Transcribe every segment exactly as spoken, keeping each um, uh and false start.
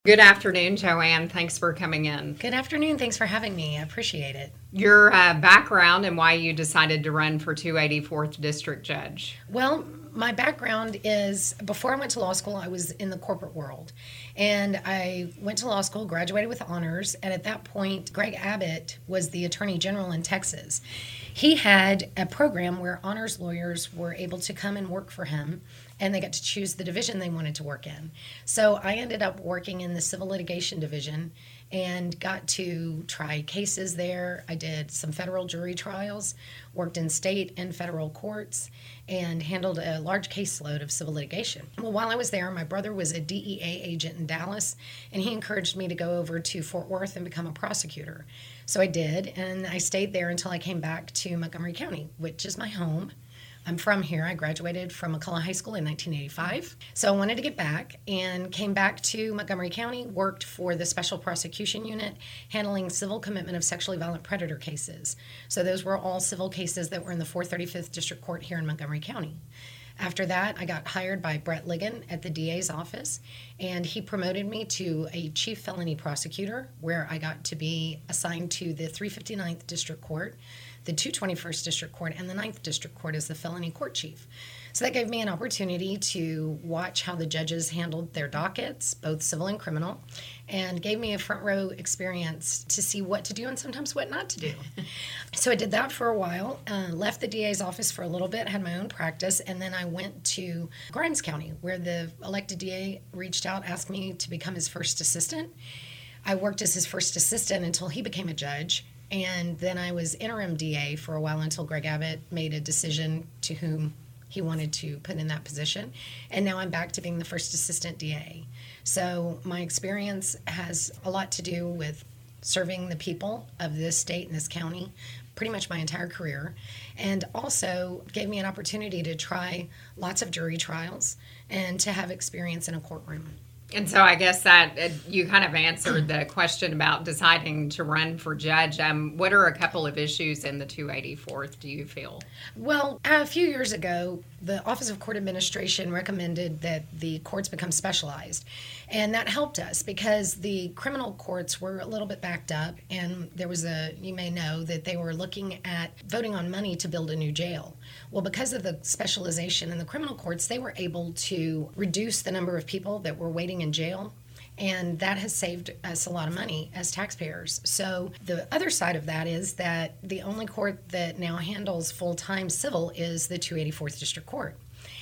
Good afternoon, Joanne. Thanks for coming in. Good afternoon. Thanks for having me. I appreciate it. Your uh, background and why you decided to run for two eighty-fourth District Judge. Well, my background is before I went to law school, I was in the corporate world. And I went to law school, graduated with honors. And at that point, Greg Abbott was the Attorney General in Texas. He had a program where honors lawyers were able to come and work for him, and they got to choose the division they wanted to work in. So I ended up working in the civil litigation division and got to try cases there. I did some federal jury trials, worked in state and federal courts, and handled a large caseload of civil litigation. Well, while I was there, my brother was a D E A agent in Dallas, and he encouraged me to go over to Fort Worth and become a prosecutor. So I did, and I stayed there until I came back to Montgomery County, which is my home. I'm from here. I graduated from McCullough High School in nineteen eighty-five. So I wanted to get back and came back to Montgomery County, worked for the Special Prosecution Unit, handling civil commitment of sexually violent predator cases. So those were all civil cases that were in the four thirty-fifth District Court here in Montgomery County. After that, I got hired by Brett Ligon at the D A's office, and he promoted me to a chief felony prosecutor, where I got to be assigned to the three fifty-ninth District Court, the two twenty-first District Court, and the ninth District Court as the felony court chief. So that gave me an opportunity to watch how the judges handled their dockets, both civil and criminal, and gave me a front row experience to see what to do and sometimes what not to do. So I did that for a while, uh, left the D A's office for a little bit, had my own practice, and then I went to Grimes County, where the elected D A reached out, asked me to become his first assistant. I worked as his first assistant until he became a judge. And then I was interim D A for a while until Greg Abbott made a decision to whom he wanted to put in that position. And now I'm back to being the first assistant D A. So my experience has a lot to do with serving the people of this state and this county pretty much my entire career, and also gave me an opportunity to try lots of jury trials and to have experience in a courtroom. And so I guess that uh, you kind of answered the question about deciding to run for judge. Um, what are a couple of issues in the two eighty-fourth, do you feel? Well, a few years ago, the Office of Court Administration recommended that the courts become specialized. And that helped us because the criminal courts were a little bit backed up, and there was a, you may know, that they were looking at voting on money to build a new jail. Well, because of the specialization in the criminal courts, they were able to reduce the number of people that were waiting in jail, and that has saved us a lot of money as taxpayers. So the other side of that is that the only court that now handles full-time civil is the two eighty-fourth District Court,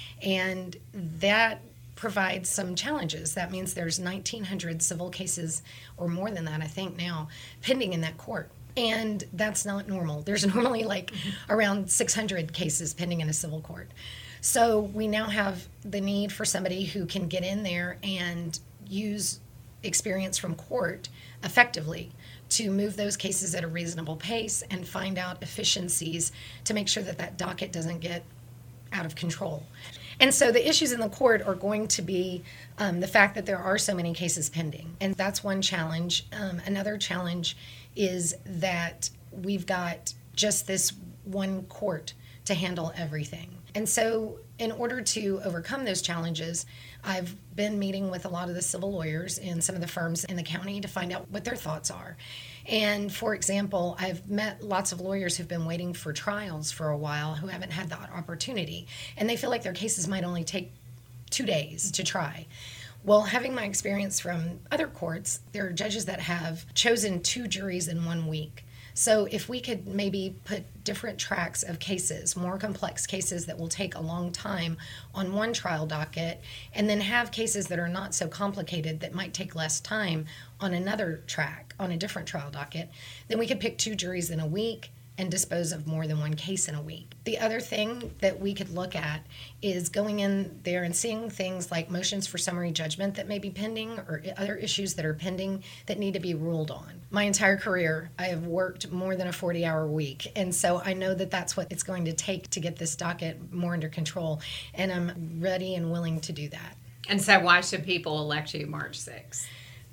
and that provides some challenges. That means there's nineteen hundred civil cases, or more than that, I think now, pending in that court. And that's not normal. There's normally like around six hundred cases pending in a civil court. So we now have the need for somebody who can get in there and use experience from court effectively to move those cases at a reasonable pace and find out efficiencies to make sure that that docket doesn't get out of control. And so the issues in the court are going to be um, the fact that there are so many cases pending. And that's one challenge. Um, another challenge is that we've got just this one court to handle everything. And so in order to overcome those challenges, I've been meeting with a lot of the civil lawyers in some of the firms in the county to find out what their thoughts are. And for example, I've met lots of lawyers who've been waiting for trials for a while who haven't had that opportunity. And they feel like their cases might only take two days to try. Well, having my experience from other courts, there are judges that have chosen two juries in one week. So if we could maybe put different tracks of cases, more complex cases that will take a long time on one trial docket, and then have cases that are not so complicated that might take less time on another track, on a different trial docket, then we could pick two juries in a week and dispose of more than one case in a week. The other thing that we could look at is going in there and seeing things like motions for summary judgment that may be pending, or other issues that are pending that need to be ruled on. My entire career, I have worked more than a forty-hour week, and so I know that that's what it's going to take to get this docket more under control, and I'm ready and willing to do that. And so why should people elect you March sixth?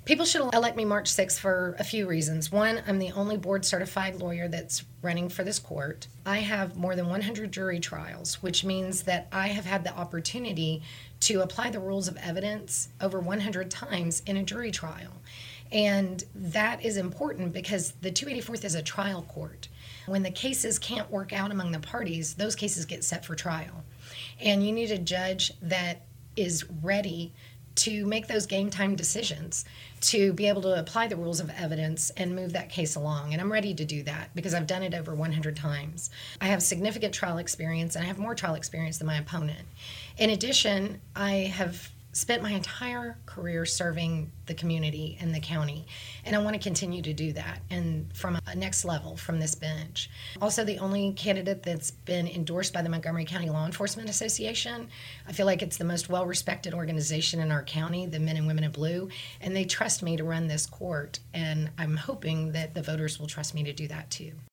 People should elect me March sixth for a few reasons. One, I'm the only board certified lawyer that's running for this court. I have more than one hundred jury trials, which means that I have had the opportunity to apply the rules of evidence over one hundred times in a jury trial. And that is important because the two eighty-fourth is a trial court. When the cases can't work out among the parties, those cases get set for trial. And you need a judge that is ready to make those game time decisions, to be able to apply the rules of evidence and move that case along. And I'm ready to do that because I've done it over one hundred times. I have significant trial experience, and I have more trial experience than my opponent. In addition, I have spent my entire career serving the community and the county, and I want to continue to do that, and from a next level from this bench. Also, the only candidate that's been endorsed by the Montgomery County Law Enforcement Association. I feel like it's the most well-respected organization in our county, the Men and Women in Blue, and they trust me to run this court, and I'm hoping that the voters will trust me to do that too.